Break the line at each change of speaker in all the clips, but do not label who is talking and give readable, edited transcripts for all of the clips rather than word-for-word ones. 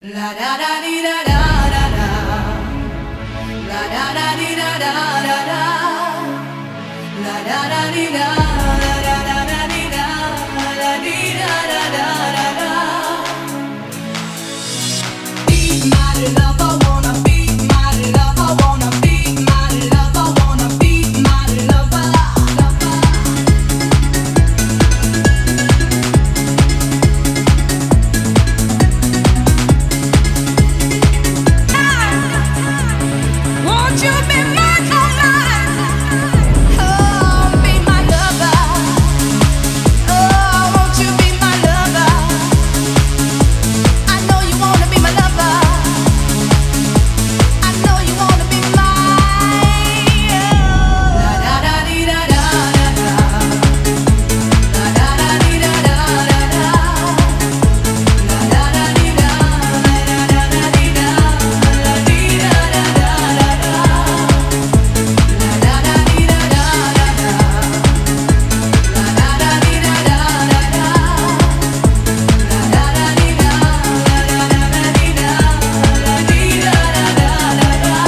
La da da di da da da da. La da da di da da da da. La da da di da da da da di da da di da da da da da. Be my lover, wanna be my lover, wanna be my lover, wanna be my lover. Won't you be my lover? Oh, be my lover. Oh, won't you be my lover? I know you wanna be my lover. I know you wanna be mine. La da da di da da da da. La da da di da da da da. La da da di da da da da di da. La di da da da da da. La da da di da da da da. La da da di da da da da. La da da di da da da da di da. La di da da da da da.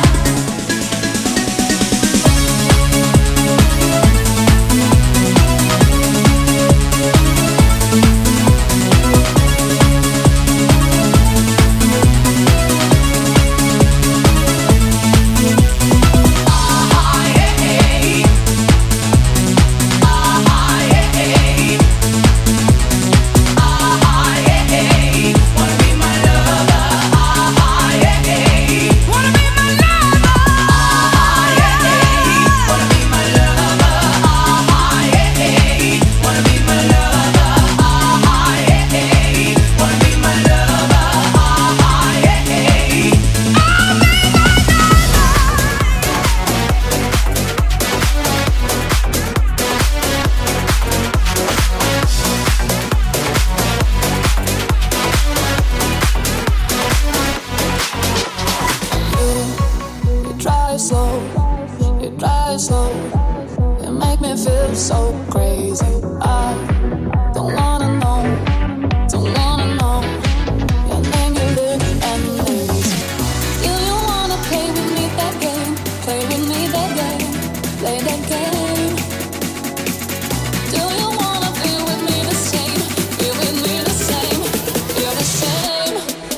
You drive slow, you drive slow. You make me feel so crazy. I don't wanna know, don't wanna know. Your name, you look and lazy. Do you wanna play with me that game? Play with me that game, play that game. Do you wanna feel with me the same? Feel with me the same, feel the same.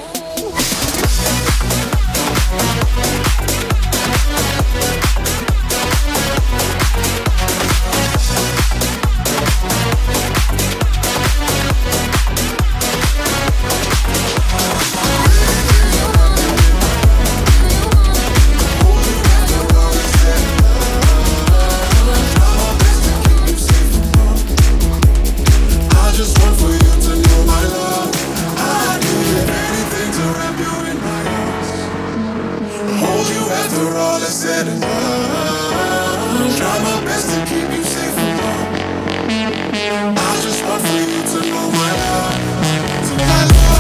I just want for you to know my love. I'd do anything to wrap you in my arms. Hold you after all is said and done. Try my best to keep you safe from harm. I just want for you to know my love. To my love.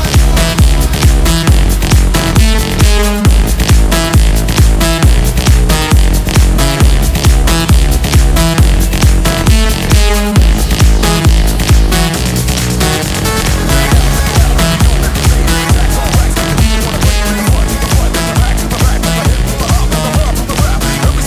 Every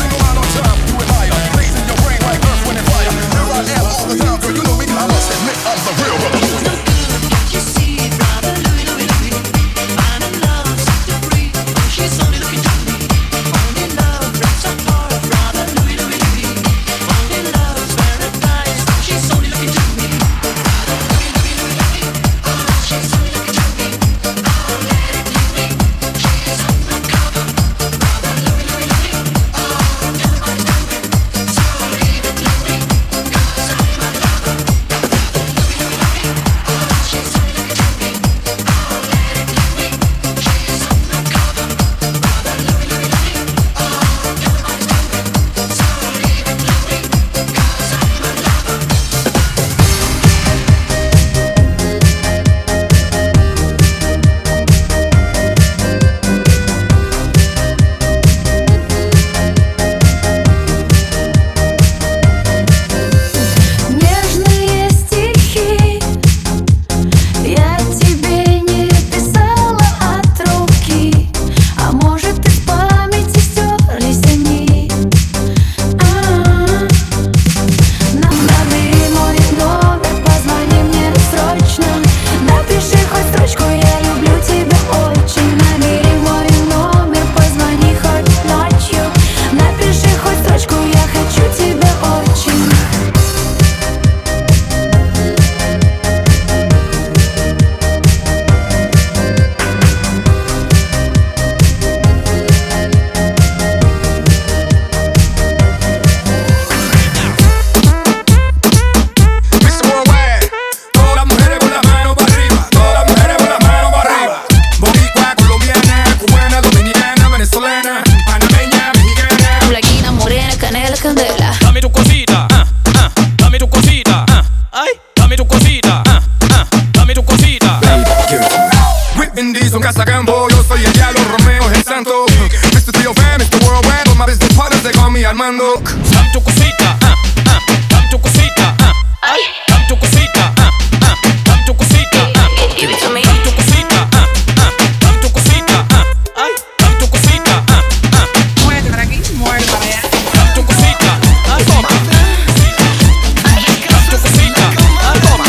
hizo un cazagambo. Yo soy el diablo, Romeo es el santo. Mr. T.O.F., Mr. Worldwide, all my business partners, they call me Armando.
Dame tu cosita, dame tu cosita, dame tu cosita, dame tu cosita,
Give it to me.
dame tu cosita, dame tu cosita, dame tu cosita,
Muévete para aquí, muévete para allá.
dame tu cosita, toma. Dame tu cosita, toma.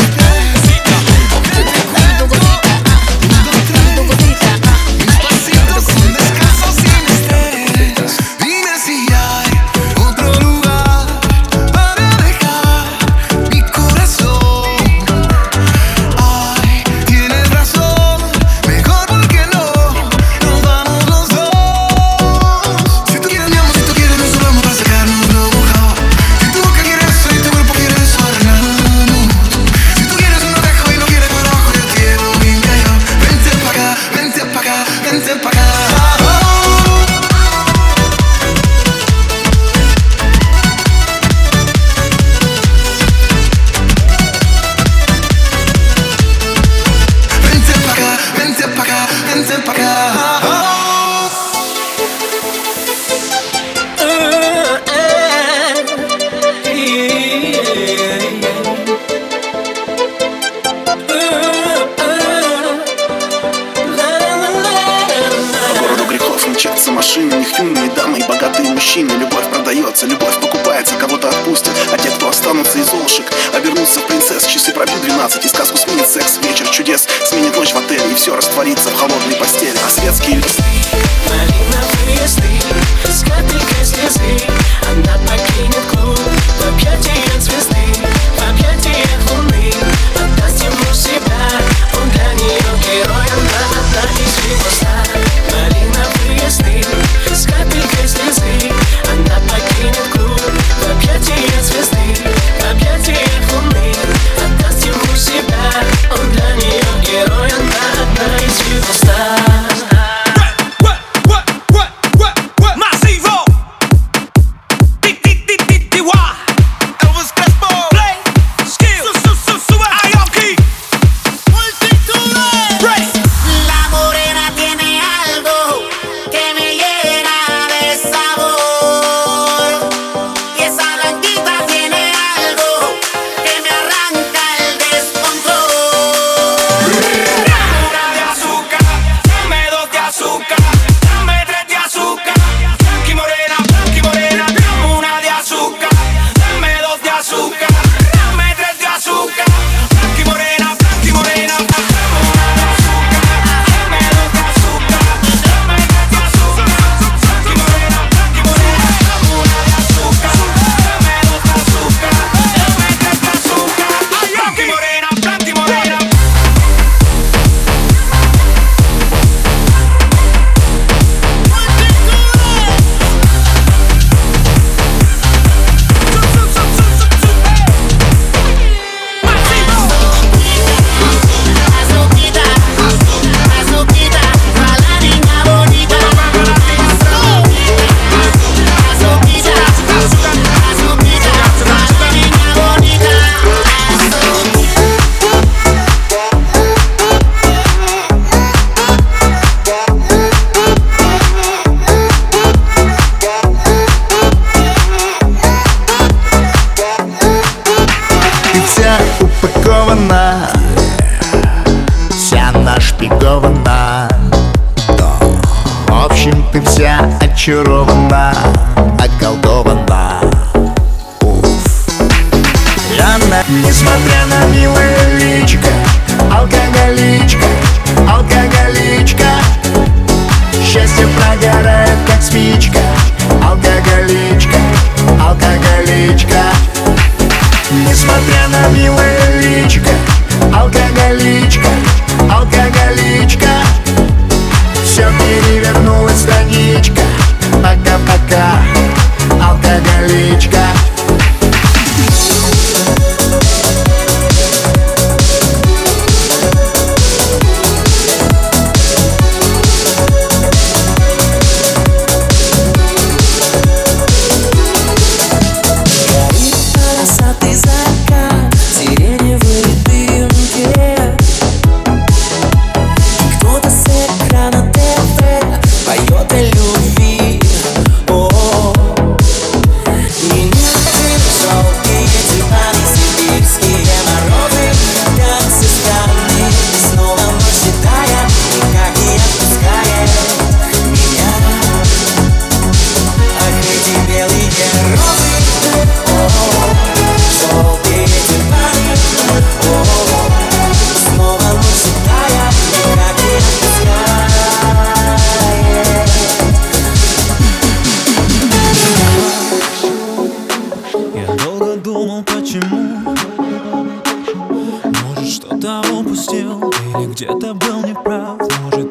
Sin descanso, sin estrés. Dime si hay otro lugar para dejar mi corazón. Ay, tienes razón, mejor porque no nos vamos los dos. Si tú quieres mi amor, si tú quieres nos vamos para sacarnos lo mojado. Si tu boca quiere eso y tu cuerpo quiere eso, arreglamos. Si tú quieres un orejo y no quieres para abajo, yo te llevo bien callado. Vente pa' acá, vente pa' acá, vente pa' acá. Vente pa' acá, vente pa' acá, vente pa' acá.
По городу грехов мчатся машины, у них юные дамы и богатые мужчины. Любовь продается, любовь покупается, кого-то отпустят, а те, кто останутся из золушек, обернутся в принцесс. Часы пробьют 12, и сказку сменит секс. Вечер чудес сменит ночь в отеле, и все растворится в холодной постели. А светские листы
Малиновые сны с капелькой слезы. Она покинет клуб в объятиях звезды, в объятиях луны. Отдаст ему себя, он для нее герой. Она из его сна. Малиновые сны с капелькой слезы. Она покинет клуб в объятиях звезды, в объятиях луны. Отдаст ему себя, он для нее герой. Она из его сна.
La morena tiene algo que me llena de sabor. Y esa blanquita tiene algo que me arranca el descontrol.
Una de azúcar, dame 2 de azúcar, dame 3 de azúcar. Blanqui morena, dame una de azúcar, dame 2 de azúcar, dame 3 de azúcar. Blanqui morena, dame una de azúcar, dame 2 de azúcar, dame 3 de azúcar. Blanqui morena, dame una de azúcar, dame 2 de azúcar, dame 3 de azúcar. Blanqui morena, Blanqui morena.
Azuquita, azuquita, pa' la niña bonita. Azuquita, azuquita, pa' la niña bonita.
Ты вся упакована, вся нашпигована. В общем, ты вся очарована, околдована. Уф. Она, несмотря на милое личико, алкоголичка, алкоголичка. Счастье прогорает, как спичка, алкоголичка, алкоголичка. Несмотря на милое личико, алкоголичка, алкоголичка. Все перевернулось, страничка. Пока-пока, алкоголичка.
Полосатый закат, сиреневые дымки. Кто-то с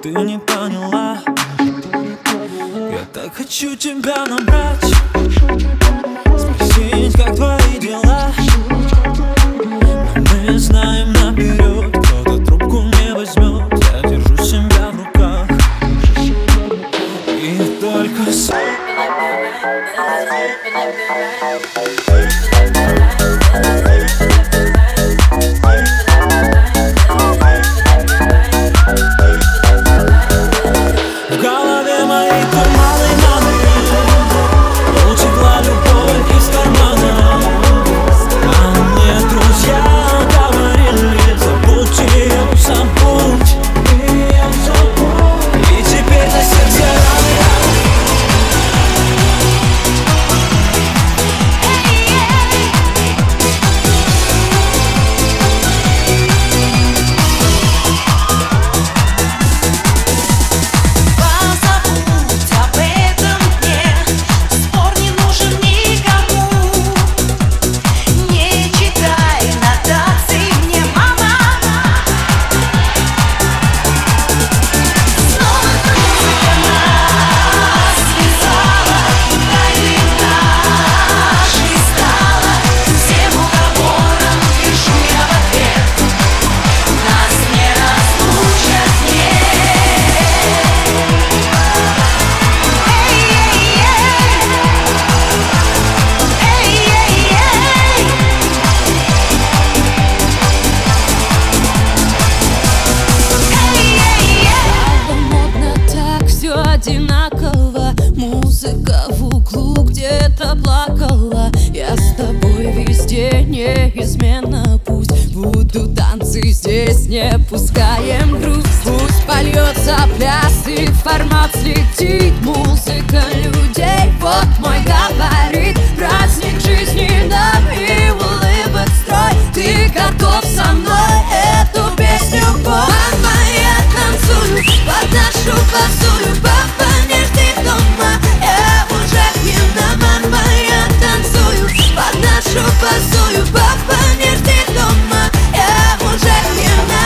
ты не поняла. Я так хочу тебя набрать, спросить, как твои дела. Но мы знаем наперед, кто-то трубку не возьмет. Я держу себя в руках и только сам. В голове моей туманы, утекла любовь из кармана. А мне друзья говорили: забудь ее, забудь. И теперь на сердце раны.
Позабудь об этом дне, спор не нужен никому. Не читай нотаций мне, мама. Снова музыка нас связала, тайны наши стала. Всем уговорам пишу я в ответ, нас не разлучат, нет.
Модно так, все одинаково. Музыка в углу где-то плакала. Я с тобой везде неизменно. Пусть будут танцы здесь, не пускаем грусть. Пусть польется пляс и формат слетит. Музыка людей, вот мой габарит. Праздник жизни нам и улыбок строй. Ты готов со мной эту песню пой? Мама, я танцую, под нашу базую. Папа, не жди дома, я уже пьяна. Мама, я танцую, под нашу базую. Папа, не жди дома, я уже пьяна.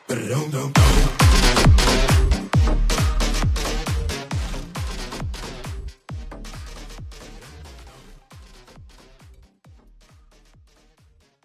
Ba-dum-dum-dum.